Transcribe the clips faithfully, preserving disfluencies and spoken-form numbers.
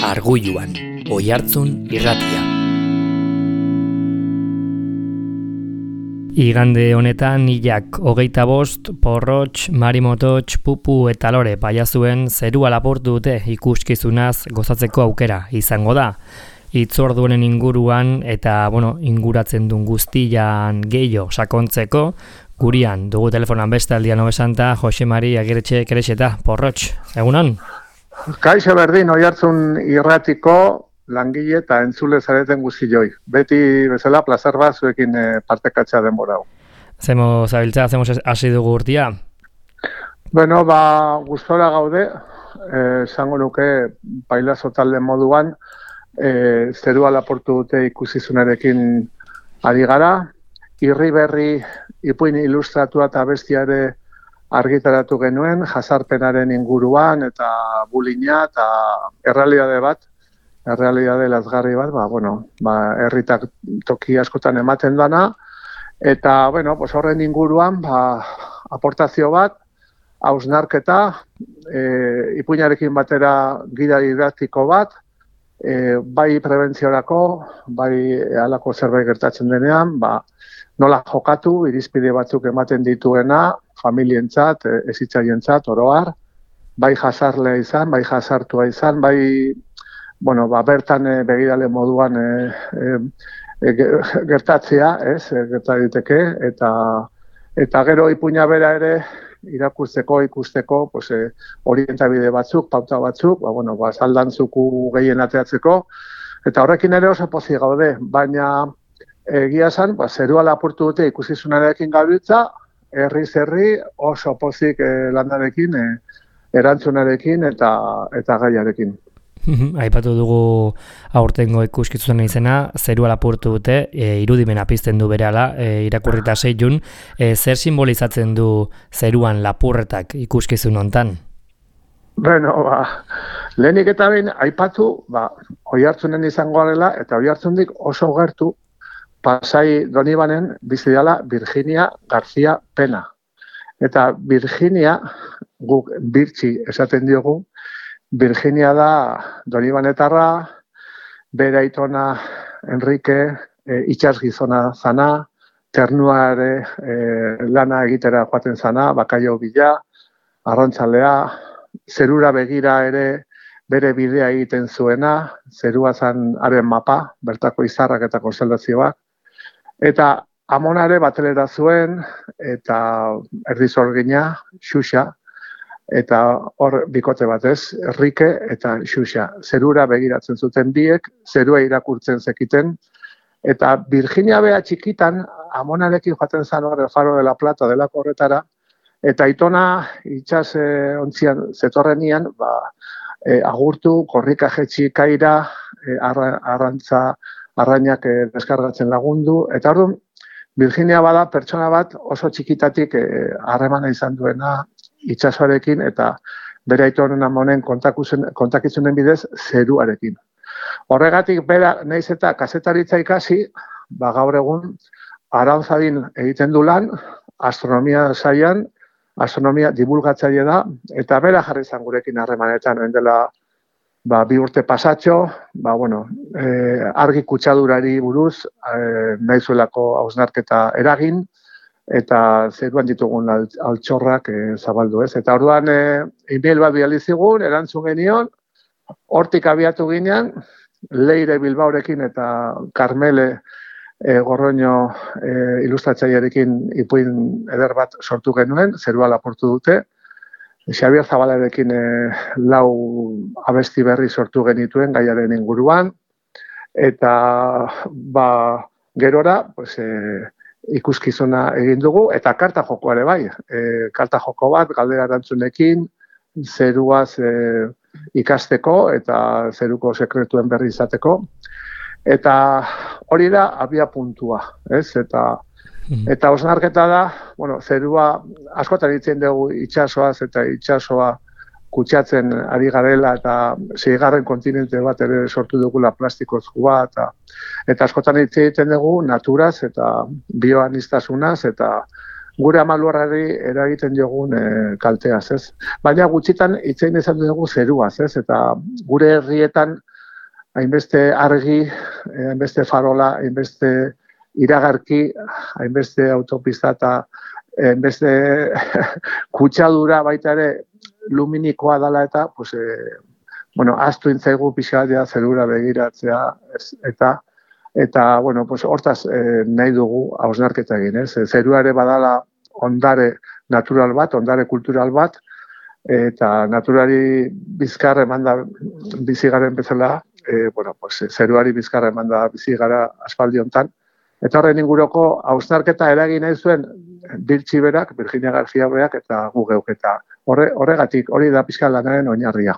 Arguluan, Oihartzun irratia. Igande honetan hilak hogeita bost, porrotx, marimototx, pupu eta lore paiazuen zerua lapurtu dute ikuskizunaz gozatzeko aukera izango da. Hitzorduenen inguruan eta bueno, inguratzen duen guztian gehiago sakontzeko, gurian dugu telefonan beste aldian hobesanta Jose Mari Agiretxe Kerexeta, porrotx, egunon? Kaixo berdin, Oihartzun irratiko langile eta entzule zareten guztioi. Beti bezala plazer bat zuekin e, partekatza denbora hau. Zemo zabiltza, zemo hasi dugu urtia? Bueno, ba, gustora gaude, esango nuke pailazo talde moduan, e, zerua laportu dute ikusizunarekin ari gara, irri berri ipuin ilustratua eta bestiare argitaratu genuen, jazarpenaren inguruan eta bulina eta errealitate bat, errealitate lazgarri bat, ba, bueno, ba, herritak toki askotan ematen dana, eta, bueno, pues horren inguruan, ba, aportazio bat, hausnarketa, e, ipuinarekin batera gida didaktiko bat, e, bai prebentziorako, bai halako zerbait gertatzen denean, ba, nola jokatu, irizpide batzuk ematen dituena, familientzat, ezitzaientzat, oroar, bai jazarlea izan, bai jazartua izan, bai, bueno, ba, bertan e, begirale moduan e, e, gertatzea, ez, e, gerta diteke, eta, eta gero ipuina bera ere, irakurtzeko, ikusteko, pues, e, orientabide batzuk, pauta batzuk, ba, bueno, ba, saldantzuku gehien ateatzeko, eta horrekin ere oso pozik gaude, baina egia esan, ba, zerua lapurtu dute ikusizunarekin gabiltza, herriz herri oso pozik eh, landarekin, eh, erantzunarekin eta eta gaiarekin. Aipatu dugu aurtengo ikuskizuna izena, zerua lapurtu dute, e, irudimena pizten du berehala, e, irakurrita seitun, e, zer simbolizatzen du zeruan lapurretak ikuskizun hontan? Bueno, ba, lehenik eta behin aipatu, ba, Oihartzunen izango garela, eta Oihartzundik oso gertu, Pasai Donibanen bizi dela Virginia García Pena. Eta Virginia, guk birtzi esaten diogu, Virginia da Donibanetarra, bere aitona Enrique, e, itxas gizona zana, ternuare e, lana egitera joaten zana, bakaio bila, arrantzalea, zerura begira ere bere bidea egiten zuena, zerua zan haren mapa, bertako izarrak eta konstelazioak, eta amonare batelera zuen, eta erdizorgina, Xuxa, eta hor bikote batez, Enrique eta Xuxa. Zerura begiratzen zuten biek, zerua irakurtzen zekiten, eta Virginia bea txikitan, amonarekin joaten zan hor el Faro de la Plata delako horretara, eta aitona itxas e, ontzian zetorrenian, ba, e, agurtu, korrika jetxi kaira, e, arra, arrantza, arrainak e, deskargatzen lagundu, eta orduan, Virginia bada pertsona bat oso txikitatik harremana e, izan duena itsasoarekin eta bere aitonen amonen kontakizunen bidez zeruarekin. Horregatik bera naiz eta kazetaritza ikasi, ba gaur egun Aranzadin egiten du lan, astronomia saian, astronomia divulgatzaile da, eta bera jarri izan gurekin harremanetan, dela ba, bi urte pasatxo, ba, bueno, e, argi kutsadurari buruz, e, nahi zuelako hausnarketa eragin, eta zeruan ditugun altxorrak e, zabaldu ez. Eta orduan, e, e-mail bat bidali zigun, erantzun genion, hortik abiatu ginean, Leire Bilbaorekin eta Carmele e, Gorroño e, ilustratzailearekin ipuin eder bat sortu genuen, zerua lapurtu dute, Xabier Zabalarekin e, lau abesti berri sortu genituen gaiaren inguruan, eta ba, gerora pues, e, ikuskizuna egin dugu, eta karta jokoare bai. E, karta joko bat, galdera erantzunekin, zeruaz e, ikasteko eta zeruko sekretuen berri izateko. Eta hori da abia puntua, ez? Eta Eta osnarketa da, bueno, zerua askotan hitzen dugu itsasoaz eta itsasoa kutsatzen ari garela eta seigarren kontinente bat ere sortu dugula plastikozkoa eta eta askotan hitz egiten dugu naturaz eta bioanistasunaz eta gure amaluarrari eragiten diogun e, kalteaz, ez? Baina gutxitan hitzein izan dugu zeruaz, ez? Eta gure herrietan hainbeste argi, hainbeste farola, hainbeste iragarki, hainbeste autopista eta hainbeste kutsadura baita ere luminikoa dela eta, pues, e, bueno, aztu intzaigu pixatia zerura begiratzea, ez, eta, eta, bueno, pues, hortaz e, nahi dugu hausnarketa egin, ez? Zerua ere badala ondare natural bat, ondare kultural bat, eta naturari bizkar emanda bizigaren bezala, e, bueno, pues, zeruari bizkar emanda bizigara aspaldi hontan. Eta horren inguroko hausnarketa eragin nahi zuen Birtxi berak, Virginia García berak eta gu geuk eta horre, horregatik hori da pixka lanaren oinarria.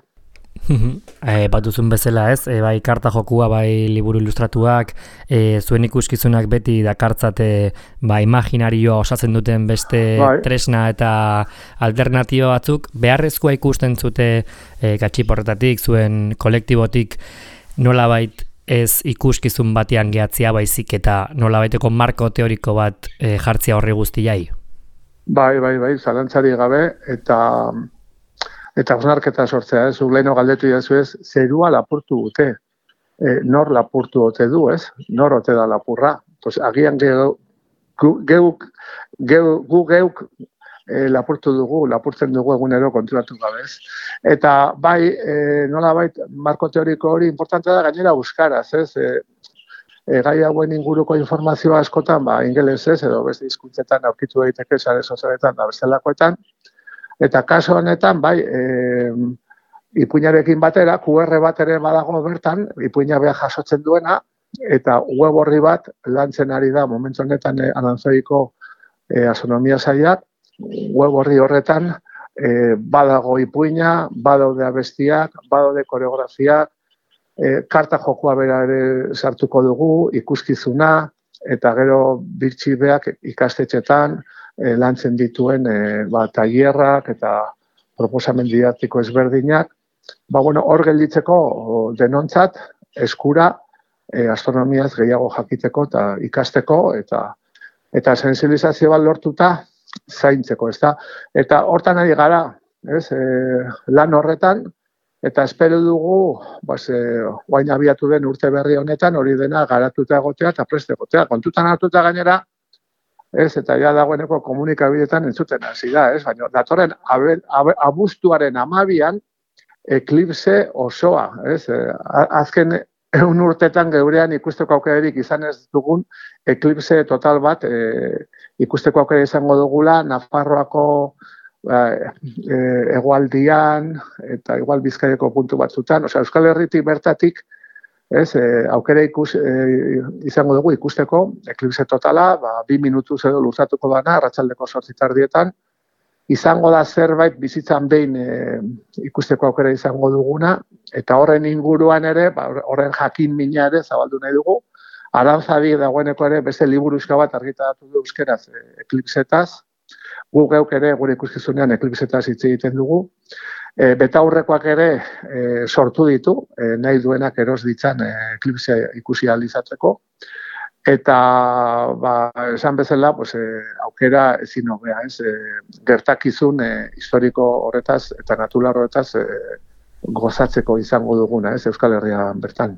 e, bat duzun bezala ez, e, bai karta jokua, bai liburu ilustratuak, e, zuen ikuskizunak beti dakartzate ba, imaginarioa osatzen duten beste bai. Tresna eta alternatio batzuk, beharrezkoa ikusten zute e, gatxiporretatik, zuen kolektibotik nolabait ez ikuskizun batean gehatzia baizik eta nolabaiteko marko teoriko bat e, jartzia horri guztiai? Bai, bai, bai, zalantzari gabe eta eta hausnarketa sortzea, ez, leheno galdetu idazu ez, zerua lapurtu dute, e, nor lapurtu ote du, ez, nor ote da lapurra. Pues, agian geuk, geuk, geuk, gu geuk e, lapurtu dugu, lapurtzen dugu egunero konturatu gabe, ez. Eta bai, e, nola bait, marko teoriko hori importantea da gainera euskaraz, ez, e, e, gai hauen inguruko informazioa askotan, ba, ingelesez edo beste hizkuntzetan aurkitu daiteke sare sozialetan da bestelakoetan. Eta kaso honetan, bai, e, ipuinarekin batera, Q R bat ere badago bertan, ipuina behar jasotzen duena, eta web horri bat lantzen ari da, momentu honetan e, Aranzoiko e, astronomia sailak, web horri horretan e, badago ipuina, badaude abestiak, badaude koreografiak, e, karta jokua bera ere sartuko dugu, ikuskizuna, eta gero Birtxi beak ikastetxetan, E, lantzen dituen e, ba, tailerrak eta proposamen didaktiko ezberdinak, ba, bueno, hor gelditzeko denontzat eskura e, astronomiaz gehiago jakiteko eta ikasteko eta eta sensibilizazio bat lortuta zaintzeko, ezta? Eta hortan ari gara, ez? E, lan horretan eta espero dugu, bas, e, orain abiatu den urte berri honetan hori dena garatuta egotea eta prest egotea. Kontutan hartuta gainera, ez, eta ja dagoeneko komunikabideetan entzuten hasi da, ez, baina datorren abe, abe, abuztuaren amabian eklipse osoa, ez, azken ehun urtetan geurean ikusteko aukerarik izan ez dugun eklipse total bat e, ikusteko aukera izango dugula Nafarroako e, e, hegoaldian eta igual Bizkaiko puntu batzutan, osea Euskal Herritik bertatik ez, e, aukera ikus, e, izango dugu ikusteko, eklipse totala, ba, bi minutuz edo luzatuko dana, arratsaldeko zortzi tardietan, izango da zerbait bizitzan behin e, ikusteko aukera izango duguna, eta horren inguruan ere, ba, horren jakin mina ere zabaldu nahi dugu, Arantzadi dagoeneko ere beste liburuxka bat argitaratu du euskeraz e, eklipsetaz, gu geuk ere gure ikuskizunean eklipsetaz hitz egiten dugu, E, betaurrekoak ere e, sortu ditu, e, nahi duenak eros ditzan e, eklipse ikusi ahal izatzeko. Eta, ba, esan bezala, pues, e, aukera ezin hobea, ez? E, gertakizun e, historiko horretaz eta natural horretaz e, gozatzeko izango duguna, ez? Euskal Herrian bertan.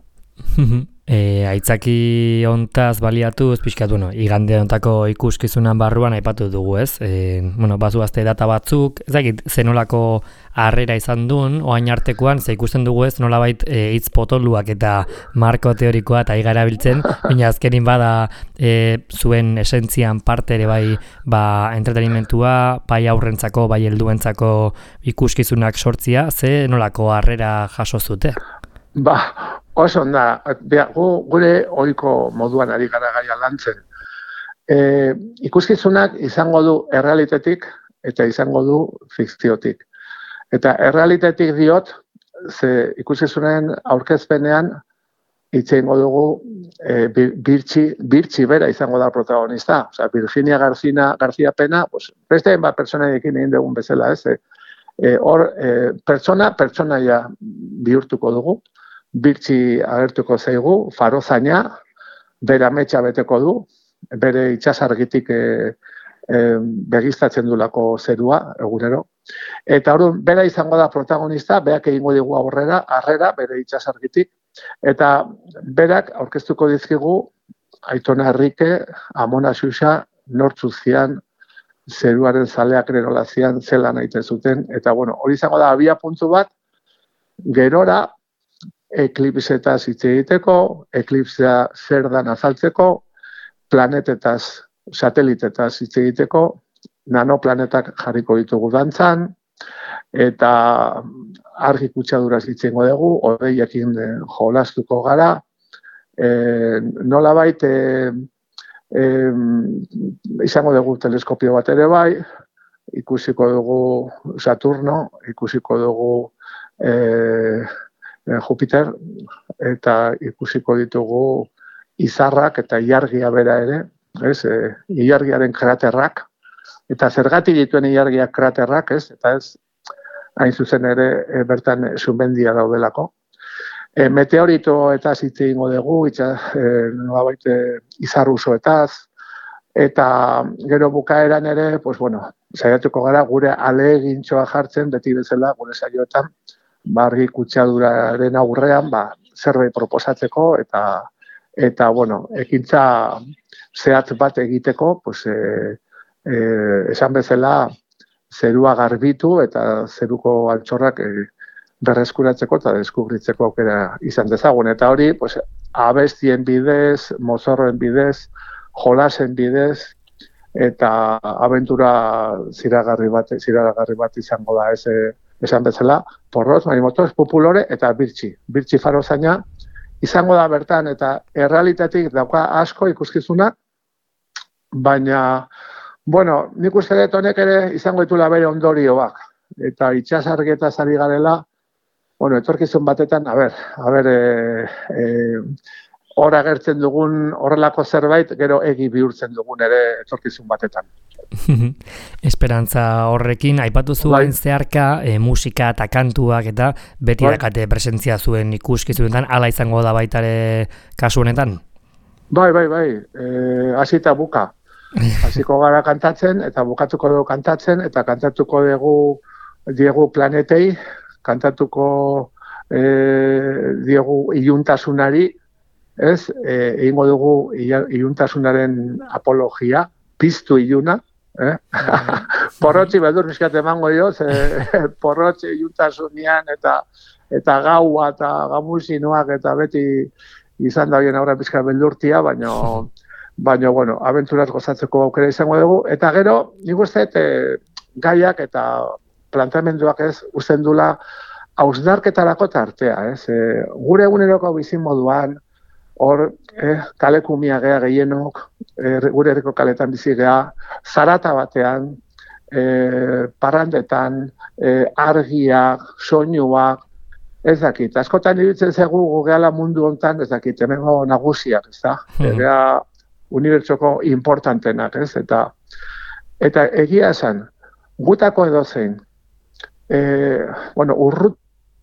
E, aitzaki hontaz baliatuz, pixkat, bueno, igande hontako ikuskizunan barruan aipatu dugu, ez? E, bueno, bazuazte data batzuk, ez dakit, zenolako harrera izan duen, oain artekoan, ze ikusten dugu ez, nolabait e, hitz potoluak eta marko teorikoa eta igara biltzen, baina azkenin bada e, zuen esentzian parte ere bai, ba, entretenimentua, bai aurrentzako, bai helduentzako ikuskizunak sortzia, ze nolako harrera jaso zute? Ba, oso onda, gu, gure ohiko moduan ari gara gaia lantzen. E, ikuskizunak izango du errealitetik eta izango du fikziotik. Eta errealitetik diot, ze ikuskizunen aurkezpenean hitz egingo dugu e, Birtxi, Birtxi bera izango da protagonista. Osea, Virginia García, García Pena, pues, beste ba pertsonaiekin egin dugun bezala, ez? E, hor, e, pertsona, pertsonaia bihurtuko dugu. Birtxi agertuko zaigu, farozaina, bere ametsa beteko du, bere itsasargitik e, e, begiztatzen dulako zerua, egunero. Eta orduan, bera izango da protagonista, berak egingo digu aurrera, harrera, bere itsasargitik, Eta berak aurkeztuko dizkigu Aitona Herrike, Amona Xuxa, nortzu zian, zeruaren zaleak nola zian, zelan egiten zuten, eta bueno, hori izango da abia puntu bat, gerora eklipsetaz hitz egiteko, eklipsea zer dan azaltzeko, planetetaz, satelitetaz hitz egiteko, nanoplanetak jarriko ditugu dantzan, eta argi kutsaduraz hitz egingo dugu, odeiekin jolastuko gara, e, nolabait e, e, izango dugu teleskopio bat ere bai, ikusiko dugu Saturno, ikusiko dugu e, Jupiter, eta ikusiko ditugu izarrak eta ilargia bera ere, ez, e, ilargiaren kraterrak, eta zergatik dituen ilargiak kraterrak, ez, eta ez, hain zuzen ere e, bertan sumendia daudelako. E, meteoritoetaz hitz egingo dugu, itxa, e, nolabait izarrusoetaz, eta gero bukaeran ere, pues bueno, saiatuko gara gure ahalegintxoa jartzen, beti bezala gure saioetan, bargi kutsaduraren aurrean, ba, zerbait proposatzeko, eta, eta bueno, ekintza zehatz bat egiteko, pues, e, e, esan bezala, zerua garbitu eta zeruko altxorrak e, berreskuratzeko eta deskubritzeko aukera izan dezagun. Eta hori, pues, abestien bidez, mozorroen bidez, jolasen bidez, eta abentura ziragarri bat, ziragarri bat izango da ez, esan bezala, porroz, marimotoz, pupulore eta birtxi. Birtxi faro zaina izango da bertan, eta errealitatik dauka asko ikuskizuna, baina, bueno, nik uste dut honek ere izango ditula bere ondorioak, eta itxasargetaz ari garela, bueno, etorkizun batetan, a ber, a ber, e, e, hor agertzen dugun horrelako zerbait, gero egi bihurtzen dugun ere etorkizun batetan. Esperantza horrekin, aipatu zuen zeharka, e, musika eta kantuak eta beti bai. Dakate presentzia zuen ikuskizunetan, hala izango da baitare kasu honetan? Bai, bai, bai, e, hasita buka. Hasiko gara kantatzen, eta bukatuko dugu kantatzen, eta kantatuko dugu diegu planetei, kantatuko e, diegu iluntasunari, ez, e, egingo dugu iluntasunaren apologia, piztu iluna, eh? Porrotzi bedur bizkat emango joz, e, porrotzi iluntasunian, eta, eta gaua, eta gamuzinoak, eta beti izan da bien aurra bizkat beldurtia, baina baina, bueno, abenturaz gozatzeko aukera izango dugu, eta gero, nik uste, e, gaiak eta planteamenduak ez, usten dula hausnarketarako tartea, ez, e, gure eguneroko bizin moduan, hor, eh, kalekumia gea gehienok, e, gure herriko kaletan bizi gea, zarata batean, e, parrandetan, e, argiak, soinuak, ez dakit, askotan iruditzen zegu gehala mundu hontan, ez dakit, hemengo nagusiak, ez da, gea, unibertsoko importantenak, ez? Eta, eta egia esan, gutako edozein, e, bueno, urrut,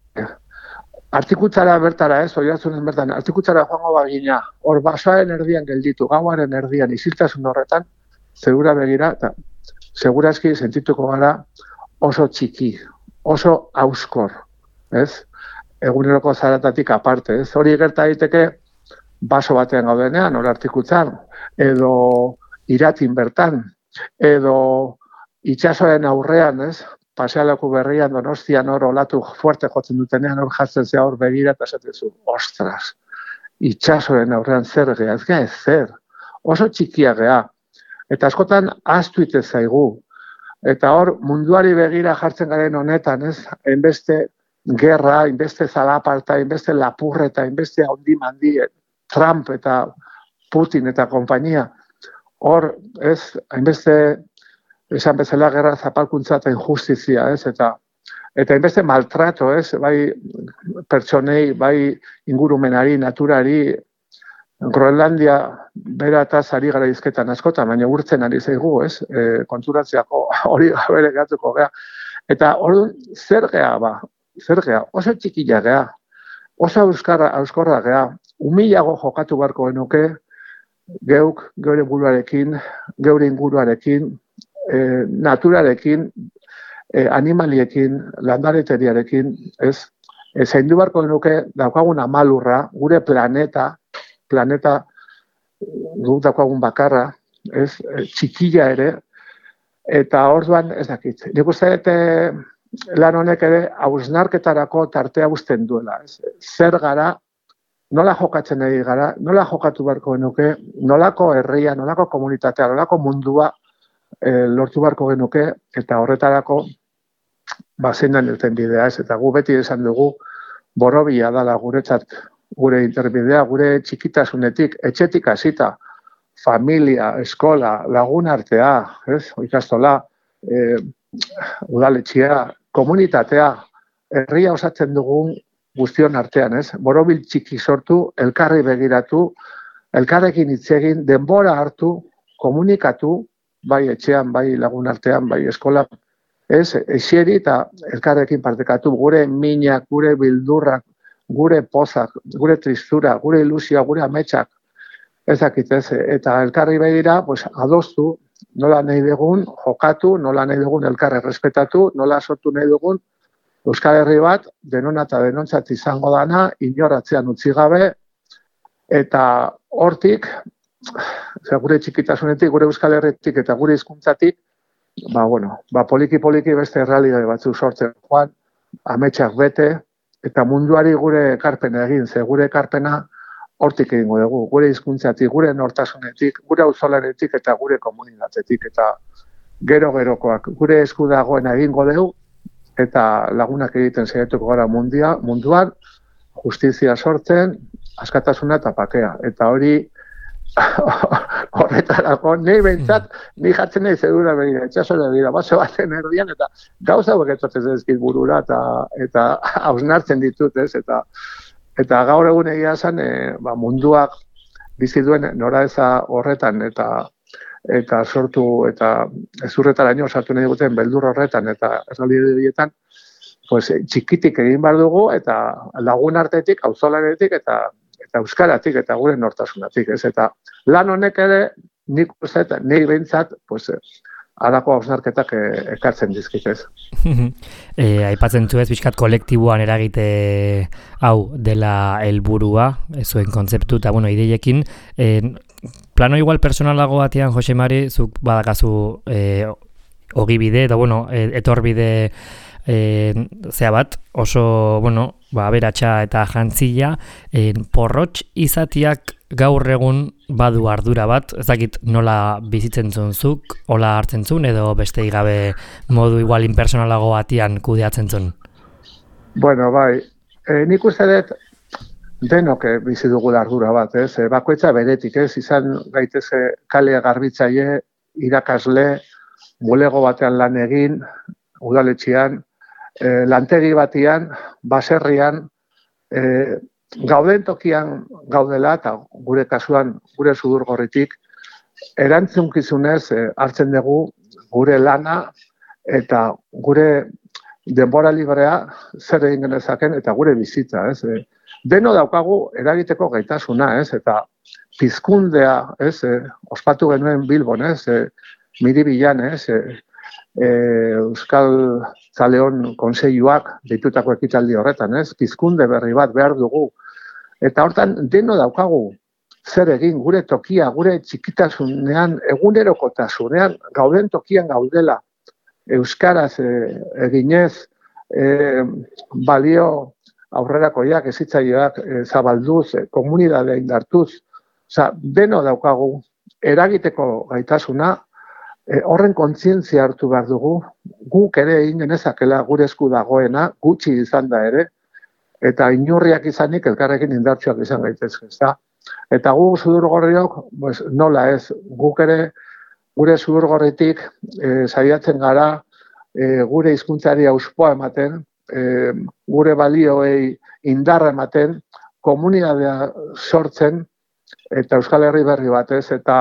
artikutzara bertara, ez, oiartzunen bertan, artikutzara joango bagina, hor basoaren erdian gelditu, gauaren erdian, isiltasun horretan, zerura begira, eta segurazki sentituko gara oso txiki, oso auskor, ez? Eguneroko zaratatik aparte, ez? Hori gerta daiteke, baso batean gaudenean, hor artikutzan, edo iratin bertan, edo itxasoaren aurrean, ez? Pasealeku berrian, Donostian hor olatu fuerte jotzen dutenean, hor jartzen zea hor begira, eta esatezu, ostras, itxasoaren aurrean zer gea, ez gea ez zer, oso txikia gea, eta askotan ahaztu ite zaigu, eta hor munduari begira jartzen garen honetan, ez? Hainbeste gerra, hainbeste zalaparta, hainbeste lapurreta, hainbeste handi mandien, Trump eta Putin eta konpainia, hor, ez, hainbeste, esan bezala gerra zapalkuntza eta injustizia, ez, eta eta hainbeste maltrato, ez, bai pertsonei, bai ingurumenari, naturari, Groenlandia bera eta zari gara izketan askotan, baina urtzen ari zaigu, ez, e, konturatzeako hori gabere gatuko gea. Eta hor, zer gea, ba, zer gea, oso txikila gea, oso euskarra, euskorra gea, humilago jokatu beharko genuke, geuk, geure buruarekin, geure inguruarekin, e, naturarekin, e, animaliekin, landareteriarekin, ez? e, zaindu beharko genuke daukagun amalurra, gure planeta, planeta guk daukagun bakarra, ez, txikila ere, eta orduan ez dakit. Nik uste dut lan honek ere hausnarketarako tartea uzten duela. Ez? Zer gara, nola jokatzen ari gara, nola jokatu beharko genuke, nolako herria, nolako komunitatea, nolako mundua e, lortu beharko genuke, eta horretarako ba, zein den irten bidea, ez? Eta gu beti esan dugu, borobila dala guretzat gure interbidea, gure txikitasunetik, etxetik hasita, familia, eskola, lagun artea, ez? Ikastola, e, udaletxea, komunitatea, herria osatzen dugun guztion artean, ez? Borobil txiki sortu, elkarri begiratu, elkarrekin hitz egin, denbora hartu, komunikatu, bai etxean, bai lagun artean, bai eskola, ez? Esieri eta elkarrekin partekatu, gure minak, gure bildurrak, gure pozak, gure tristura, gure ilusioa, gure ametsak, ez dakit ez, eta elkarri begira, pues, adostu, nola nahi dugun, jokatu, nola nahi dugun elkarre respetatu, nola sortu nahi dugun, Euskal Herri bat, denona eta denontzat izango dana, inoratzean utzi gabe, eta hortik, gure txikitasunetik, gure Euskal Herritik eta gure hizkuntzatik, ba, bueno, ba, poliki-poliki beste errealitate batzuk sortzen joan, ametsak bete, eta munduari gure ekarpena egin, ze gure ekarpena hortik egingo dugu, gure hizkuntzatik, gure nortasunetik, gure auzolanetik eta gure komunitatetik, eta gero-gerokoak, gure esku dagoena egingo dugu, eta lagunak egiten saiatuko gara mundia, munduan, justizia sortzen, askatasuna eta pakea. Eta hori, horretarako, nahi behintzat, nahi jatzen nahi zedura begira, etxasora begira, baso baten erdian, eta gauza beketzatzen zezkit burura, eta, eta hausnartzen ditut, ez, eta Eta gaur egun egia zen, e, ba, munduak bizi duen noraeza horretan eta eta sortu eta ezurretaraino sartu nahi duten beldur horretan eta errealitateetan, pues txikitik egin behar dugu eta lagun artetik, auzolanetik eta eta euskaratik eta gure nortasunatik, ez? Eta lan honek ere nik uste eta nik behintzat, pues halako hausnarketak ekartzen dizkit, ez. e, aipatzen zu ez pixkat kolektiboan eragite hau dela helburua, zuen kontzeptu eta bueno, ideiekin. E, plano igual personalago batean, Jose Mari, zuk badakazu e, ogibide, eta bueno, etorbide e, zea bat, oso, bueno, ba, aberatsa eta jantzila, e, porrotx izatiak gaur egun badu ardura bat, ez dakit nola bizitzen zunzuk, hola hartzen zuen, edo beste gabe modu igual impersonalago batian kudeatzen zuen? Bueno, bai, e, nik uste dut denok bizi dugu ardura bat, ez? E, bakoitza beretik, ez? Izan gaiteze kale garbitzaile, irakasle, bulego batean lan egin, udaletxean, e, lantegi batean, baserrian, e, gauden tokian gaudela, eta gure kasuan, gure sudurgorritik, erantzunkizunez eh, hartzen dugu gure lana eta gure denbora librea zer egin genezaken eta gure bizitza, ez? E, deno daukagu eragiteko gaitasuna, ez? Eta pizkundea, ez? E, ospatu genuen Bilbon, ez? E, Miribilan, ez? E, e, Euskal Zaleon Kontseiluak deitutako ekitaldi horretan, ez? Pizkunde berri bat behar dugu. Eta hortan deno daukagu zer egin gure tokia, gure txikitasunean, egunerokotasunean, gauden tokian gaudela. Euskaraz e, eginez, e, balio aurrerakoiak, ezitzaileak e, zabalduz, e, komunidadea indartuz. Osa, deno daukagu eragiteko gaitasuna, e, horren kontzientzia hartu behar dugu, guk ere egin genezakela gure esku dagoena, gutxi izan da ere, eta inurriak izanik elkarrekin indartsuak izan gaitezke, ezta? Eta gu sudurgorriok, pues, nola ez, guk ere gure sudurgorritik e, saiatzen gara e, gure hizkuntzari auspoa ematen, e, gure balioei indarra ematen, komunitatea sortzen, eta Euskal Herri berri batez, eta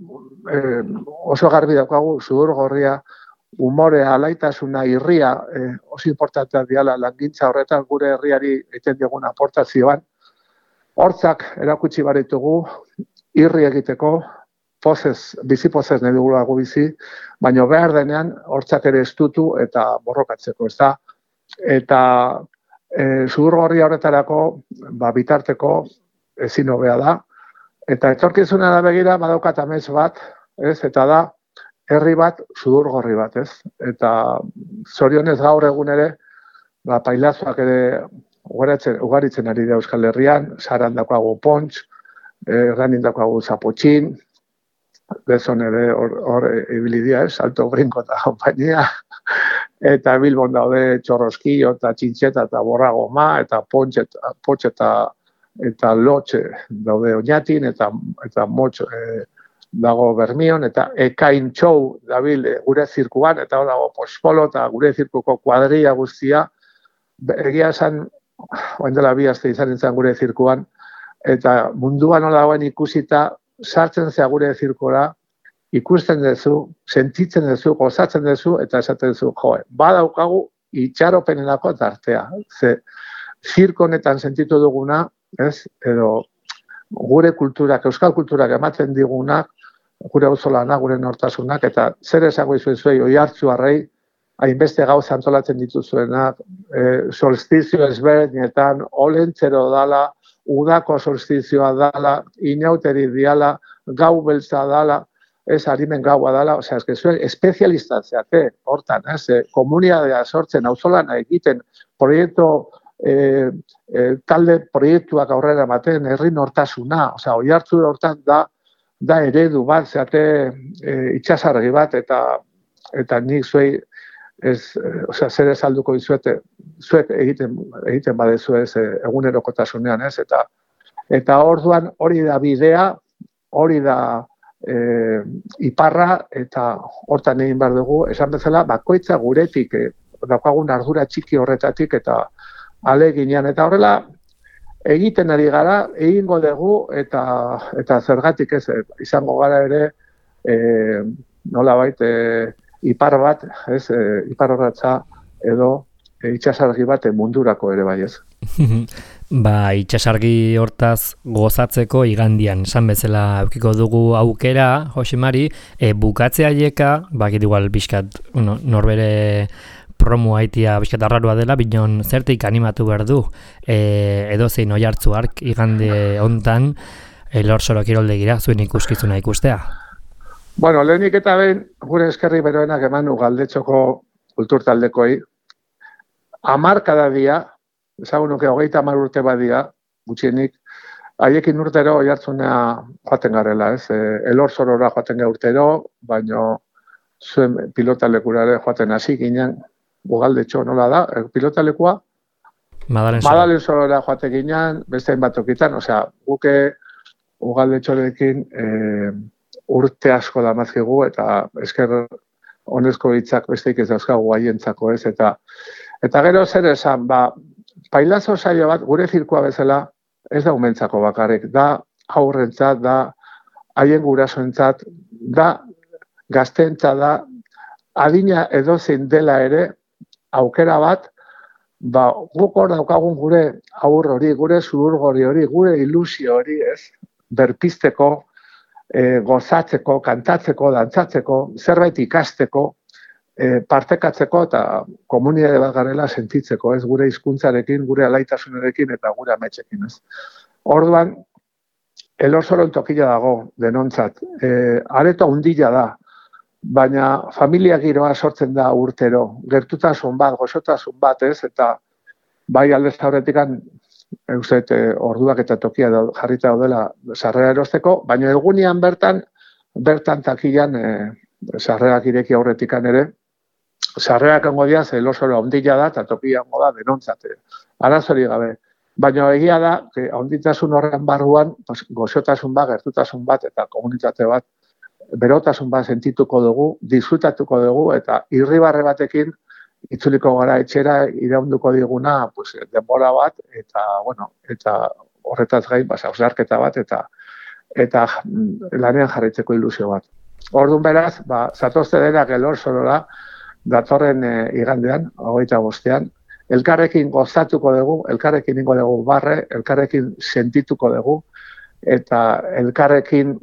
e, oso garbi daukagu sudurgorria, umorea, alaitasuna, irria, eh, oso importantea diala langintza horretan gure herriari egiten digun aportazioan. Hortzak erakutsi baritugu, irri egiteko, pozez, bizi pozez nahi dugulago bizi, baina behar denean hortzak ere estutu eta borrokatzeko, ez da? Eta e, zurgorria horretarako, ba, bitarteko ezin hobea da. Eta etorkizuna da begira, badaukat amets bat, ez? Eta da, herri bat, zurgorri bat, ez? Eta zorionez gaur egun ere, ba, pailazoak ere ugaritzen, ugaritzen ari da Euskal Herrian, Saran daukagu Pontx, Erranin daukagu Zapotxin, Bezon ere hor, hor ibilidia, ez? Salto Brinko eta kompainia, eta Bilbon daude Txorroskio eta Txintxeta eta Borragoma, eta Pontx eta, Pontx eta, eta Lotxe daude Oñatin, eta, eta Motx e, dago Bermion, eta Ekain Txou dabil e, gure zirkuan, eta hor dago Pospolo eta gure zirkuko kuadria guztia, egia esan, oen dela bi aste izan nintzen gure zirkuan, eta munduan nola dagoen ikusita, sartzen zea gure zirkora, ikusten duzu, sentitzen duzu, gozatzen duzu, eta esaten duzu, joe, badaukagu itxaropenenako tartea. Ze, zirko honetan sentitu duguna, ez, edo gure kulturak, euskal kulturak ematen digunak, gure auzolana, gure nortasunak, eta zer esango izuen zuei, oihartzu arrei, hainbeste gauza antolatzen dituzuenak, e, solstizio ezberdinetan, olentzero dala, udako solstizioa dala, inauteri diala, gau beltza dala, ez harimen gaua dala, osea, eske zuen espezialistatzeate, hortan, ez, e, komunitatea sortzen, auzolana egiten, proiektu, e, e, talde proiektuak aurrera ematen, herri nortasuna, osea, oihartzu hortan da, da eredu bat, zeate e, itxasargi bat, eta eta nik zuei, ez, osea, zer esalduko dizuete, zuek egiten, egiten badezu ez, egunerokotasunean, ez, eta eta orduan hori da bidea, hori da e, iparra, eta hortan egin behar dugu, esan bezala, bakoitza guretik, e, daukagun ardura txiki horretatik, eta aleginean, eta horrela, egiten ari gara, egingo dugu, eta, eta zergatik ez, izango gara ere, e, nolabait, e, ipar bat, ez, e, ipar horratza edo e, itxasargi bat mundurako ere bai ez. Ba, itxasargi hortaz gozatzeko igandian, esan bezala eukiko dugu aukera, Josemari, e, bukatzea hieka, bakit igual bizkat, bueno, norbere promo haitia bizkat arrarua dela, binon zertik animatu behar du, e, edo zein oihartzu hark igande hontan, Elorsoro kiroldegira, zuen ikuskizuna ikustea. Bueno, lehenik eta behin, gure eskerri beroenak emanu Galdetxoko kulturtaldekoi, hamarkada dia, ezagun nuke hogeita hamar urte badia, gutxienik, haiekin urtero oihartzunea joaten garela, ez? E, Elorsorora joaten gara urtero, baino zuen pilotalekurare joaten hasi ginen, Galdetxo nola da, e, pilotalekua? Madalen Sorora joaten ginen, beste hainbatokitan, osea, guke Galdetxorekin, e, urte asko da mazkigu, eta esker honezko hitzak besteik ez dauzkagu haientzako ez, eta eta gero zer esan, ba, pailazo saio bat, gure zirkoa bezala, ez da umentzako bakarrik, da aurrentzat, da haien gurasoentzat, da gazteentzat, da adina edozein dela ere, aukera bat, ba, guk hor daukagun gure aur hori, gure zurgori hori, gure ilusio hori, ez, berpizteko, E, gozatzeko, kantatzeko, dantzatzeko, zerbait ikasteko, e, partekatzeko eta komunitate bat garela sentitzeko, ez gure hizkuntzarekin, gure alaitasunarekin eta gure ametsekin, ez. Orduan, Elorzoron tokila dago denontzat, e, areto hundila da, baina familia giroa sortzen da urtero, gertutasun bat, gozotasun bat, ez, eta bai aldez aurretikan, Eustet, eh, orduak eta tokia da, jarrita daudela sarrera erosteko, baina egunean bertan, bertan takilan eh, sarrerak ireki aurretikan ere, sarrerak hango dira, ze Elorsoro ondila da, eta tokia hango da denontzat, arazori gabe. Baina egia da, que onditasun horren barruan, pues, gozotasun bat, gertutasun bat, eta komunitate bat, berotasun bat sentituko dugu, disfrutatuko dugu, eta irribarre batekin, itzuliko gara etxera iraunduko diguna, pues, denbora bat, eta, bueno, eta horretaz gain, basa, ausarketa bat, eta eta lanean jarraitzeko ilusio bat. Orduan beraz, ba, zatozte denak Elorsorora, datorren e, igandean, hogeita bostean, elkarrekin gozatuko dugu, elkarrekin ingo dugu barre, elkarrekin sentituko dugu, eta elkarrekin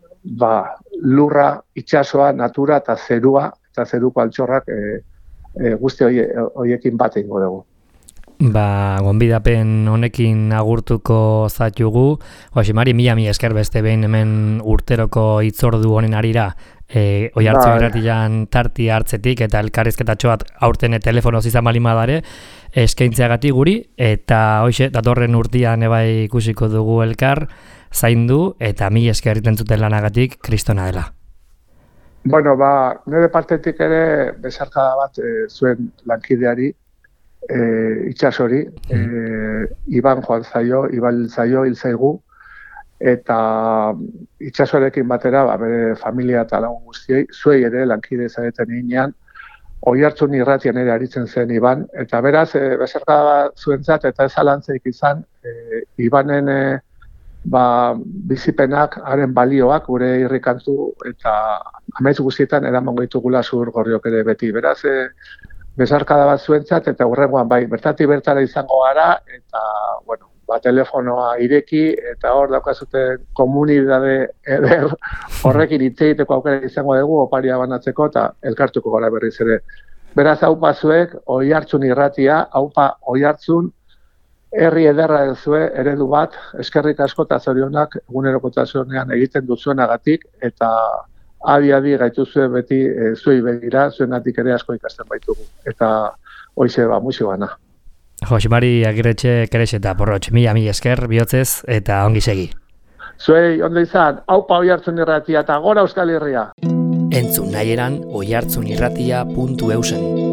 ba, lurra, itsasoa, natura eta zerua, eta zeruko altxorrak, e, E, guzti hoiekin bat egingo dugu. Ba, gonbidapen honekin agurtuko zatugu. Josimari, mila mi esker beste behin hemen urteroko hitzordu honen arira e, Oiartzun irratian tarti hartzetik eta elkarrizketatxo bat aurten telefonoz izan bali madare eskaintzeagatik guri, eta hoxe, datorren urtean ebai ikusiko dugu elkar, zaindu, eta mila esker entzuten lanagatik kristona dela. Bueno, ba, nire partetik ere bezarka bat e, zuen lankideari, E, itxasori, e, Iban joan zaio, Iban zaio hil zaigu, eta itxasorekin batera, ba, bere familia eta lagun guztiei, zuei ere lankide zareten inean, Oiartzun irratian ere aritzen zen Iban, eta beraz, e, bezerka zuentzat eta ez alantzeik izan, e, Ibanen e, ba, bizipenak, haren balioak, gure irrikantu, eta amaiz guztietan eraman gaitugula zur gorriok ere beti. Beraz, e, bezarkada bat zuentzat, eta hurrengoan bai, bertati bertara izango gara, eta, bueno, ba, telefonoa ireki, eta hor daukazute komunidade eder horrekin hitz egiteko aukera izango dugu, oparia banatzeko, eta elkartuko gara berriz ere. Beraz, haupa zuek, Oiartzun irratia, haupa Oiartzun, herri ederra duzue, eredu bat, eskerrik asko eta zorionak egunerokotasunean egiten duzuenagatik, eta adi-adi gaituzue beti e, zuei begira, zuengatik ere asko ikasten baitugu. Eta hoize ba, muixo bana. Josimari Agirretxe Kerex eta Porrotx, mila mila esker bihotzez eta ongi segi. Zuei ondo izan, haupa Oiartzun irratia eta gora Euskal Herria. Entzun nahi eran oiartzunirratia puntu eusen.